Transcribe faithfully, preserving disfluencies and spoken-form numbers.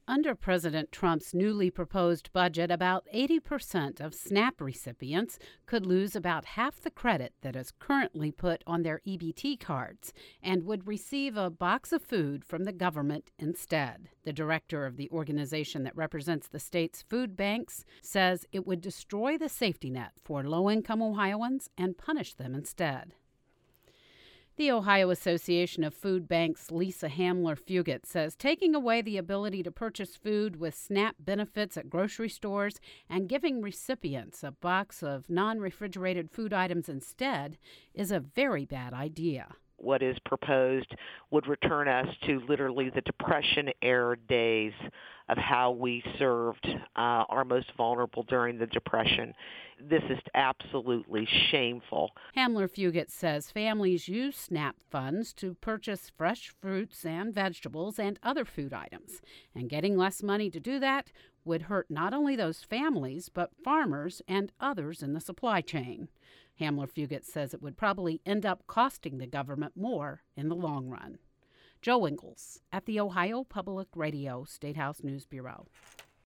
Under President Trump's newly proposed budget, about eighty percent of SNAP recipients could lose about half the credit that is currently put on their E B T cards and would receive a box of food from the government instead. The director of the organization that represents the state's food banks says it would destroy the safety net for low-income Ohioans and punish them instead. The Ohio Association of Food Banks' Lisa Hamler-Fugit says taking away the ability to purchase food with SNAP benefits at grocery stores and giving recipients a box of non-refrigerated food items instead is a very bad idea. What is proposed would return us to literally the Depression-era days of how we served uh, our most vulnerable during the Depression. This is absolutely shameful. Hamler-Fugit says families use SNAP funds to purchase fresh fruits and vegetables and other food items, and getting less money to do that would hurt not only those families, but farmers and others in the supply chain. Hamler-Fugit says it would probably end up costing the government more in the long run. Joe Ingles at the Ohio Public Radio State House News Bureau.